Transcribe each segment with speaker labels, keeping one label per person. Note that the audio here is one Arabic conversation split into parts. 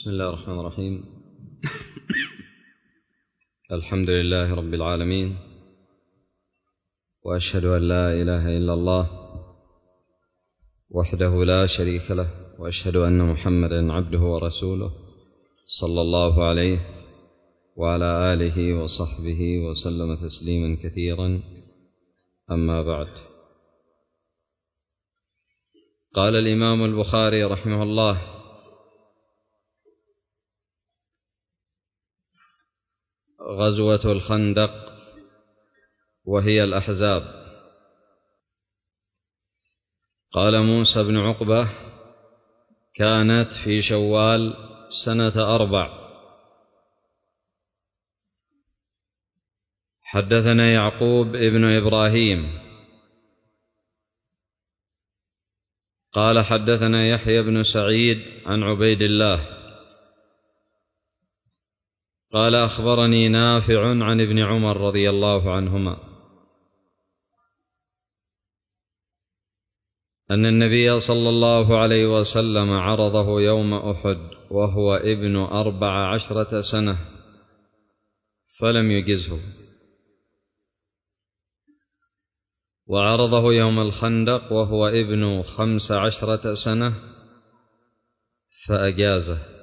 Speaker 1: بسم الله الرحمن الرحيم. الحمد لله رب العالمين، وأشهد أن لا إله إلا الله وحده لا شريك له، وأشهد أن محمدا عبده ورسوله صلى الله عليه وعلى آله وصحبه وسلم تسليما كثيرا. أما بعد، قال الإمام البخاري رحمه الله: غزوة الخندق وهي الأحزاب. قال موسى بن عقبة: كانت في شوال سنة 4. حدثنا يعقوب ابن إبراهيم قال حدثنا يحيى بن سعيد عن عبيد الله قال أخبرني نافع عن ابن عمر رضي الله عنهما أن النبي صلى الله عليه وسلم عرضه يوم أحد وهو ابن 14 سنة فلم يجزه، وعرضه يوم الخندق وهو ابن 15 سنة فأجازه.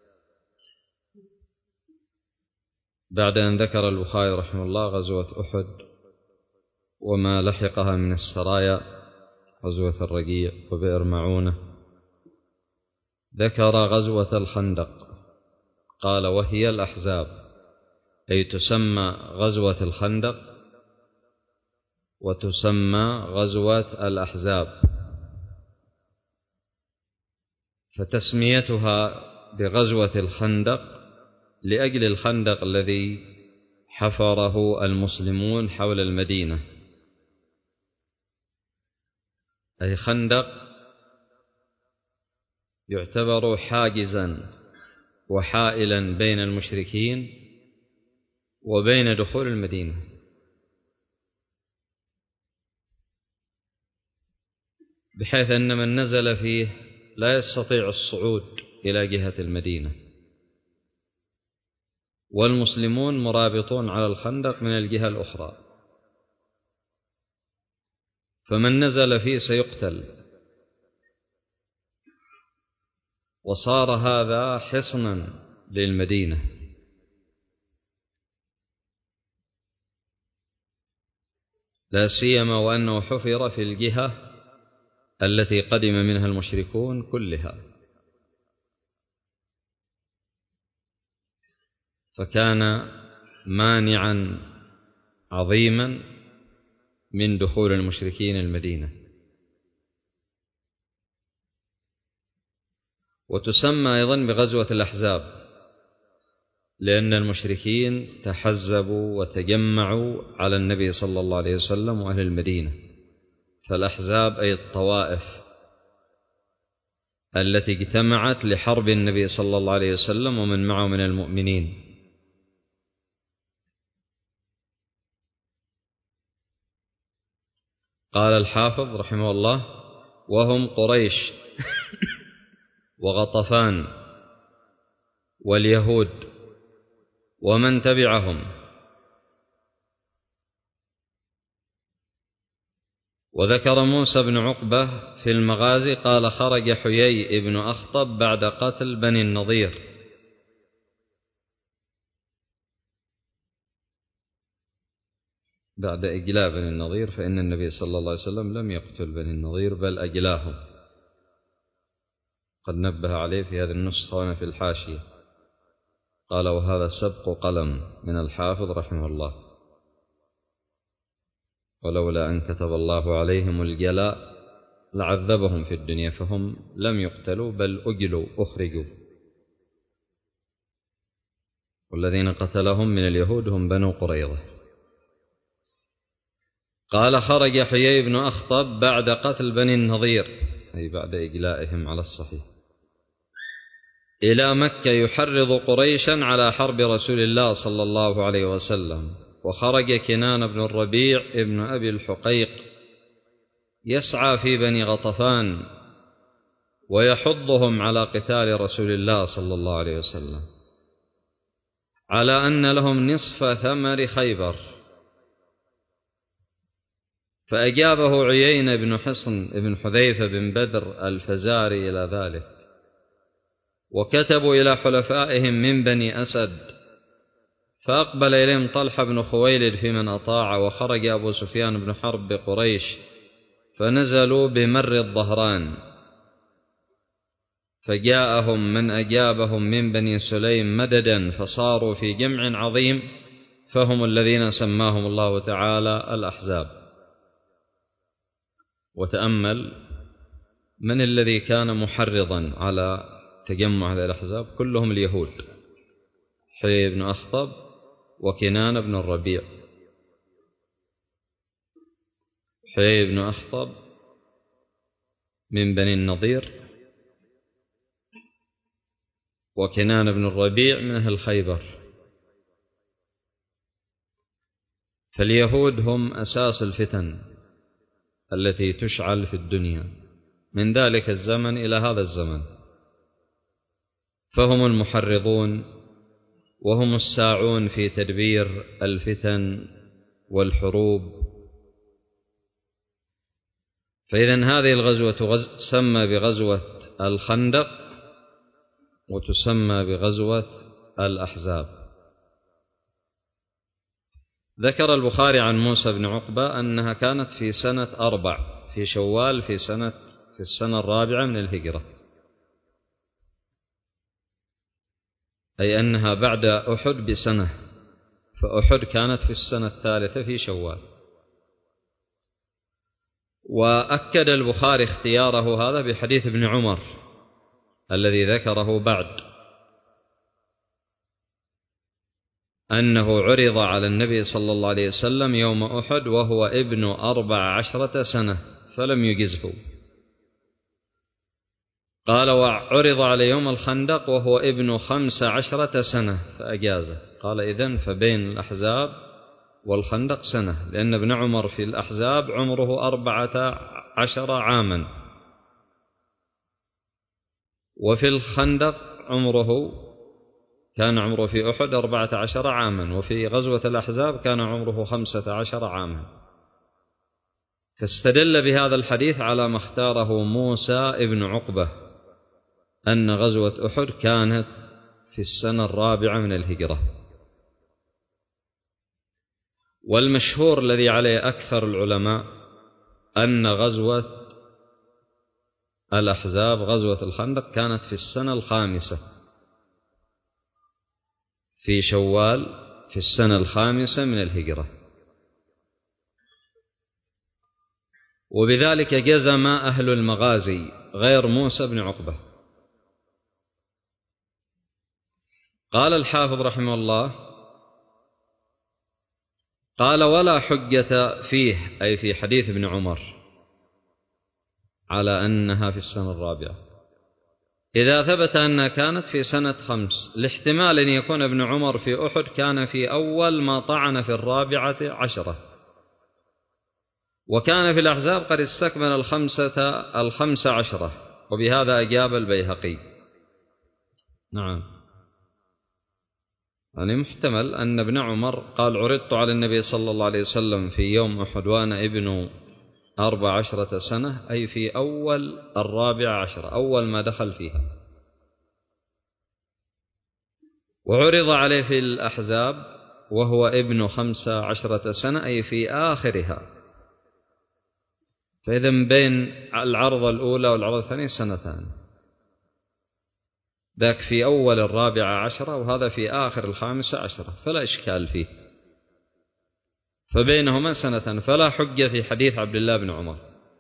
Speaker 1: بعد أن ذكر البخاري رحمه الله غزوة أحد وما لحقها من السرايا، غزوة الرقيع وبئر معونة، ذكر غزوة الخندق قال: وهي الأحزاب، أي تسمى غزوة الخندق وتسمى غزوة الأحزاب، فتسميتها بغزوة الخندق لأجل الخندق الذي حفره المسلمون حول المدينة، أي خندق يعتبر حاجزا وحائلا بين المشركين وبين دخول المدينة، بحيث أن من نزل فيه لا يستطيع الصعود إلى جهة المدينة، والمسلمون مرابطون على الخندق من الجهة الأخرى، فمن نزل فيه سيقتل. وصار هذا حصنا للمدينة، لا سيما وأنه حفر في الجهة التي قدم منها المشركون كلها، فكان مانعا عظيما من دخول المشركين المدينة. وتسمى أيضا بغزوة الأحزاب لأن المشركين تحزبوا وتجمعوا على النبي صلى الله عليه وسلم وأهل المدينة، فالأحزاب أي الطوائف التي اجتمعت لحرب النبي صلى الله عليه وسلم ومن معه من المؤمنين. قال الحافظ رحمه الله: وهم قريش وغطفان واليهود ومن تبعهم. وذكر موسى بن عقبة في المغازي قال: خرج حيي بن أخطب بعد قتل بني النضير، بعد إجلاء بني النضير، فإن النبي صلى الله عليه وسلم لم يقتل بني النضير بل أجلاهم، قد نبه عليه في هذه النسخة وأنا في الحاشية. قال: وهذا سبق قلم من الحافظ رحمه الله، ولولا أن كتب الله عليهم الجلاء لعذبهم في الدنيا، فهم لم يقتلوا بل أجلوا أخرجوا، والذين قتلهم من اليهود هم بنو قريظة. قال: خرج حيي بن أخطب بعد قتل بني النضير، أي بعد إجلائهم على الصحيح، إلى مكة يحرض قريشا على حرب رسول الله صلى الله عليه وسلم. وخرج كنان بن الربيع ابن أبي الحقيق يسعى في بني غطفان ويحضهم على قتال رسول الله صلى الله عليه وسلم، على أن لهم نصف ثمر خيبر. فأجابه عيينة بن حصن بن حذيفة بن بدر الفزاري إلى ذلك، وكتبوا إلى حلفائهم من بني أسد، فأقبل إليهم طلحة بن خويلد في من أطاع، وخرج أبو سفيان بن حرب بقريش، فنزلوا بمر الظهران، فجاءهم من أجابهم من بني سليم مددا، فصاروا في جمع عظيم، فهم الذين سماهم الله تعالى الأحزاب. وتأمل من الذي كان محرضا على تجمع هذه الأحزاب؟ كلهم اليهود، حيي بن أخطب وكنان بن الربيع. حيي بن أخطب من بني النضير، وكنان بن الربيع من أهل خيبر. فاليهود هم أساس الفتن التي تشعل في الدنيا من ذلك الزمن إلى هذا الزمن، فهم المحرضون وهم الساعون في تدبير الفتن والحروب. فإذن هذه الغزوة تسمى بغزوة الخندق، وتسمى بغزوة الأحزاب. ذكر البخاري عن موسى بن عقبة أنها كانت في سنة 4 في شوال في السنة 4 من الهجرة، أي أنها بعد أحد بسنة، فأحد كانت في السنة 3 في شوال. وأكد البخاري اختياره هذا بحديث ابن عمر الذي ذكره بعد، أنه عرض على النبي صلى الله عليه وسلم يوم أحد وهو ابن 14 سنة فلم يجزه. قال وعرض على يوم الخندق وهو ابن 15 سنة فأجازه. قال إذن فبين الأحزاب والخندق سنة، لأن ابن عمر في الأحزاب عمره 14 عاما، وفي الخندق كان عمره في أحد 14 عاما، وفي غزوة الأحزاب كان عمره 15 عاما. فاستدل بهذا الحديث على ما اختاره موسى ابن عقبة أن غزوة أحد كانت في السنة 4 من الهجرة. والمشهور الذي عليه أكثر العلماء أن غزوة الأحزاب غزوة الخندق كانت في السنة 5 في شوال في السنة 5 من الهجرة، وبذلك جزم أهل المغازي غير موسى بن عقبة. قال الحافظ رحمه الله: قال ولا حجة فيه، أي في حديث ابن عمر، على أنها في السنة 4 إذا ثبت أنها كانت في سنة 5، لاحتمال أن يكون ابن عمر في أحد كان في أول ما طعن في 14، وكان في الأحزاب قد استكمل 15، وبهذا أجاب البيهقي. نعم، يعني محتمل أن ابن عمر قال عرضت على النبي صلى الله عليه وسلم في يوم أحد وأنا ابن 14 سنة، أي في أول 14، أول ما دخل فيها. وعرض عليه في الأحزاب وهو ابن 15 سنة، أي في آخرها. فإذن بين العرض الأولى والعرض الثاني 2 سنة، ذاك في أول 14 وهذا في آخر 15، فلا إشكال فيه، فبينهما 2 سنة، فلا حجة في حديث عبد الله بن عمر.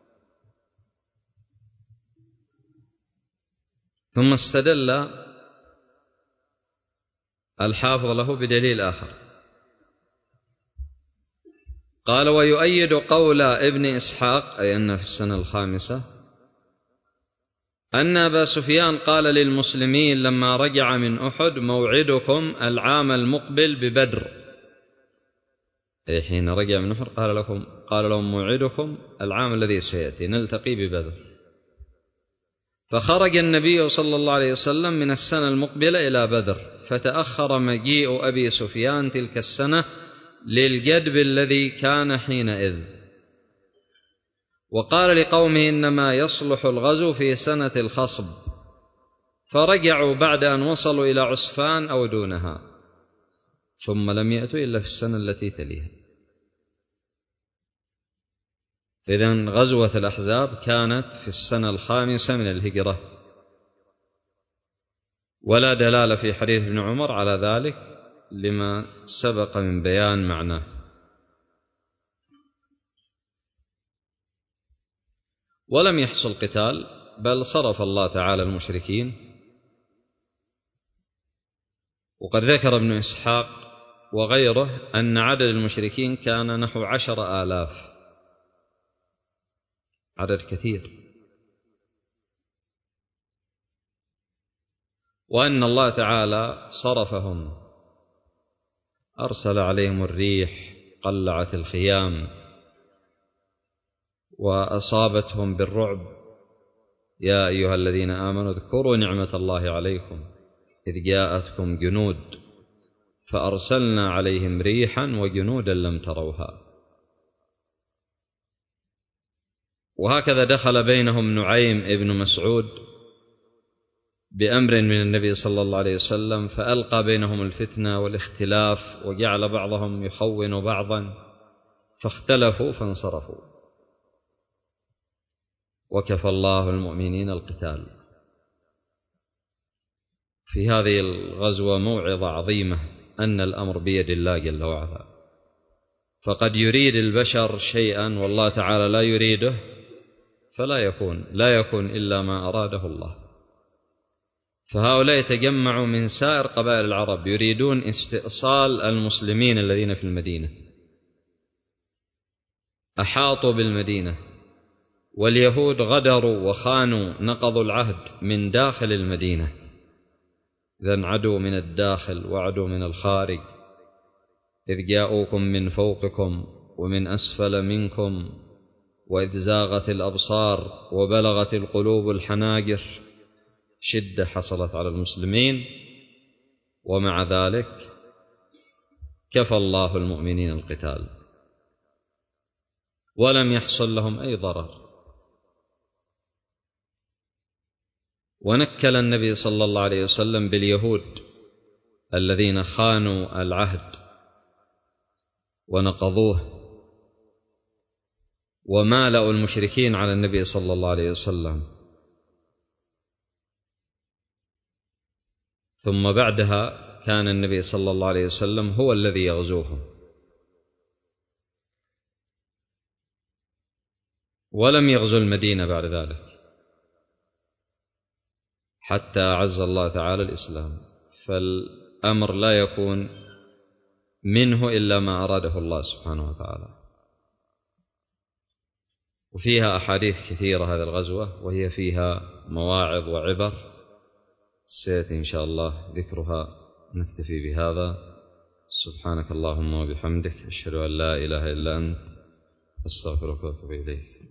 Speaker 1: ثم استدل الحافظ له بدليل آخر، قال ويؤيد قول ابن إسحاق، أي أن في السنة 5، أن أبا سفيان قال للمسلمين لما رجع من أحد موعدكم العام المقبل ببدر، أي حين رجع من أحد قال لهم موعدكم العام الذي سيأتي نلتقي ببدر. فخرج النبي صلى الله عليه وسلم من السنة المقبلة إلى بدر، فتأخر مجيء أبي سفيان تلك السنة للجدب الذي كان حينئذ، وقال لقومه إنما يصلح الغزو في سنة الخصب، فرجعوا بعد أن وصلوا إلى عسفان أو دونها، ثم لم يأتوا إلا في السنة التي تليها. إذن غزوة الأحزاب كانت في السنة 5 من الهجرة، ولا دلالة في حديث ابن عمر على ذلك لما سبق من بيان معناه. ولم يحصل قتال، بل صرف الله تعالى المشركين. وقد ذكر ابن إسحاق وغيره أن عدد المشركين كان نحو 10,000، عدد كثير، وأن الله تعالى صرفهم، أرسل عليهم الريح قلعت الخيام وأصابتهم بالرعب. يا أيها الذين آمنوا اذكروا نعمة الله عليكم إذ جاءتكم جنود فأرسلنا عليهم ريحا وجنودا لم تروها. وهكذا دخل بينهم نعيم ابن مسعود بأمر من النبي صلى الله عليه وسلم، فألقى بينهم الفتنة والاختلاف، وجعل بعضهم يخون بعضا، فاختلفوا فانصرفوا، وكفى الله المؤمنين القتال. في هذه الغزوة موعظة عظيمة أن الأمر بيد الله جل وعلا، فقد يريد البشر شيئا والله تعالى لا يريده، فلا يكون إلا ما أراده الله. فهؤلاء يتجمعوا من سائر قبائل العرب يريدون استئصال المسلمين الذين في المدينة، أحاطوا بالمدينة، واليهود غدروا وخانوا، نقضوا العهد من داخل المدينة. إذن عدوا من الداخل وعدوا من الخارج، إذ جاءوكم من فوقكم ومن أسفل منكم وإذ زاغت الأبصار وبلغت القلوب الحناجر. شدة حصلت على المسلمين، ومع ذلك كفى الله المؤمنين القتال، ولم يحصل لهم أي ضرر. ونكل النبي صلى الله عليه وسلم باليهود الذين خانوا العهد ونقضوه، ومالأوا المشركين على النبي صلى الله عليه وسلم. ثم بعدها كان النبي صلى الله عليه وسلم هو الذي يغزوهم، ولم يغزو المدينة بعد ذلك حتى أعز الله تعالى الإسلام. فالأمر لا يكون منه إلا ما أراده الله سبحانه وتعالى. وفيها أحاديث كثيرة هذه الغزوة، وهي فيها مواعظ وعبر سيأتي إن شاء الله ذكرها. نكتفي بهذا. سبحانك اللهم وبحمدك، أشهد أن لا إله إلا أنت، أستغفرك وأتوب إليك.